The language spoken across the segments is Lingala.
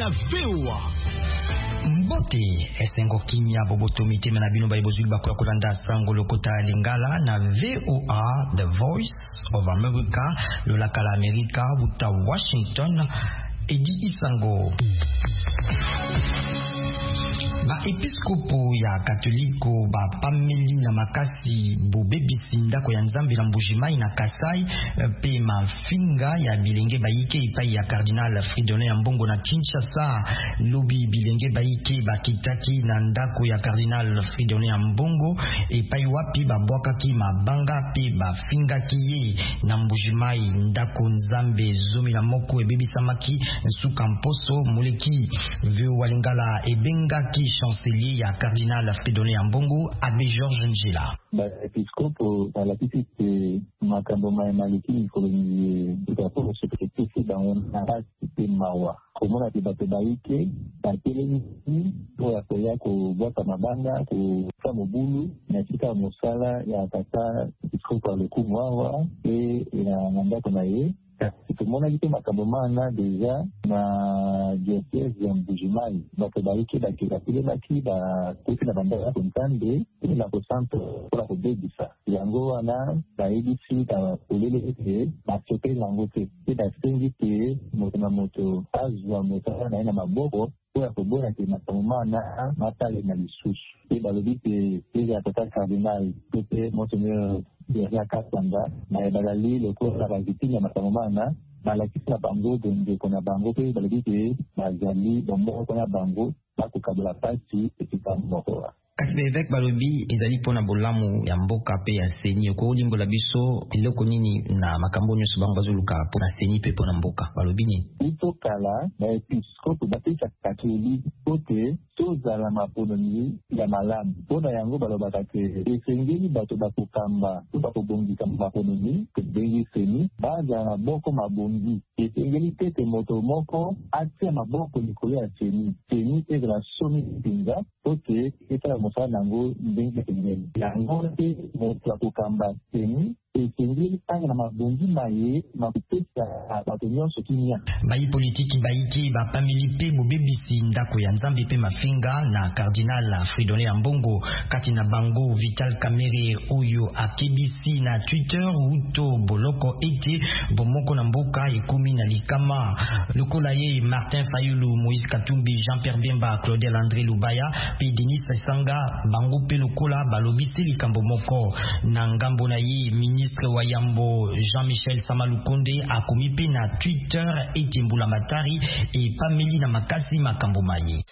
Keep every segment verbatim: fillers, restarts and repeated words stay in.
na V O A. Mbote esengo kimia boboto mitema na bino bayebozuli bakoya kolanda sango lokota lingala na V O A, The Voice of America, lolaka la America buta Washington, Edi Isango. Ba episkopo ya katoliko ba pameli na makasi bo bebisi ndako ya Nzambe na Mbujimai na Kasai pe mafinga ya bilenge baike ipai ya Cardinal Fridolin ya Mbongo na Kinshasa. Lobi bilenge baike bakitaki na ndako ya Cardinal Fridolin ya Mbongo epai wapi babwakaki mabanga pe bafingaki ye na Mbujimai ndako Nzambe zomi na moko ebebisamaki nsuka mposo muleki vyo walingala ebengaki chancelier ya Cardinal Fridolin ya Mbongo Abbé Georges Njila. Ba episkopo la petite makambo mai maliki koloni itapo sekretari dans un pe mawa komona te bato baike batelemi po ya koya kobwaka mabanga kofa mobulu na tika mosala ya tata episkopo ya lokumu awa pe na ndako na ye. Tumona kite makambo mana deja na diocese ya Mbujimai bato baike bakilapile baki bakoki na bandako ya kontande na kosanto pour la kobebisa yango wana bayebisi bakolele ete basopeli yango te pe basengi te moto na moto azwa mosala na ye na maboko po ya kobona te makambo mana matale na lisusu pe balobi te eza ya tata cardinal pe pe monseigneur ya Kasanda na ebazali lokola bazitini ya makambo mana balakisi na bango ndeko na bango pe balobi te bazali bomboko na bango bakokabela pasi etika moko. Kasi évêque balobi ezali pona bolamu ya mboka pe ya seni ko limbola biso eloko nini na makambo nyonso bango bazoluka pona seni pe pona mboka balobi ni ito kala na episkopo bapesa katolike kote tozala mapoloni ya malamu pona yango balobaka te esengeli bato bakokamba to bakobongisa mapoloni kebengi seni bazala na boko mabongi esengeli tete moto moko atia maboko likolo ya seni seni ezala somi pinza kote etala mosala nango ndenge pembeni yango te moto akokamba seni esengeli tanga na mabongi maye makupesa bato nyonso kimia. Bayi politiki baiki bapameli pe bobebisi ndako ya Nzambe pe mafinga na Cardinal Fridolin ya Mbongo kati na bango Vital Kamere oyo akebisi na Twitter uto boloko ete bomoko na mboka ekumi na likama lokola ye Martin Fayulu, Moïse Katumbi, Jean-Pierre Bemba, Claudel André Lubaya pe Denis Sanga bango pe lokola balobisi likambo moko na ngambo na ye ministre Wayambo Jean-Michel Samalukonde akomi pe na Twitter ete Mbula Matari e pameli na makasi makambo maye.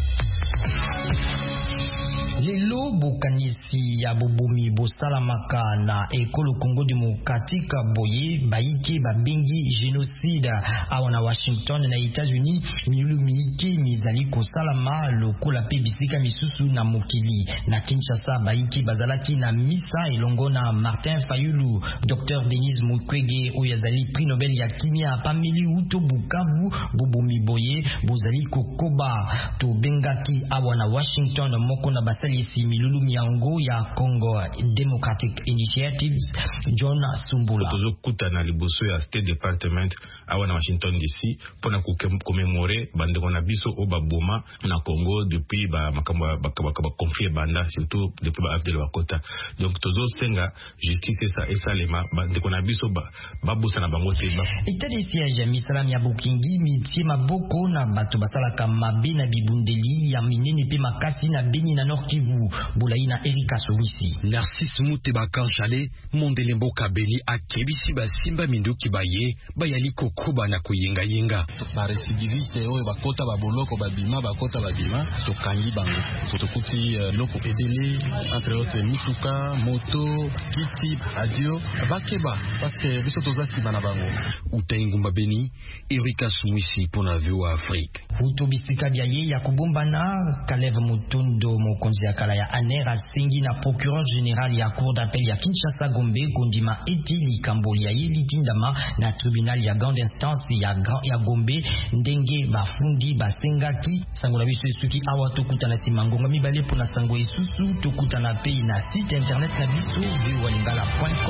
Lelo bokanisi ya bobomi bosalamaka na ekolo Congo Demokratika boye baike babengi genocide awa na Washington na Etats-Unis miulu miike mizali kosalama lokola pe bisika misusu na mokili na Kinshasa baike bazalaki na misa elongo na Martin Fayulu, Docteur Denis Mukwege oyo azali prix Nobel ya kimia pameli uto Bukavu bobomi boye bozali kokoba to bengaki awa na Washington moko na basali esi milulu miango ya Congo Democratic Initiatives John Sumbula tozo kuta na liboso ya State Department awa na Washington D C pona kukomemore bandeko na biso o baboma na Congo depuis ba makambo bakaba confie banda surtout depuis ba afdel wakota donc tozo senga justice esa esa lema bandeko na biso ba babusa na bango te ba itali siège misalam ya Bukingi mitie maboko na bato basalaka mabe na bibundeli ya minene pe makasi na Beni na Nord Kivu Bolaina Erika Sowisi Narcisse Muteba Kanchale Mondelembo Kabeli akebisi basimba minduki baye bayali kokuba na kuyenga yenga ba recidiviste oyo bakota baboloko babima bakota babima tokangi bango tokuti uh, loko edele entre autres mituka moto kiti adio bakeba parce que biso tozasi bana bango utaingumba Beni Erika Sowisi pona V O A Afrique uto bisika byaye ya kubombana Kalev Mutundo mokonzi ya kala ya Aner asengi na procureur général ya cour d'appel ya Kinshasa Gombe kondima eti likambo ya yelitindama na tribunal ya grande instance ya, ya Gombe ndenge bafundi basengaki sango na biso esuki awa tokutana simangonga mibale pona sango esusu tokutana pe na site internet na biso v o a lingala point com.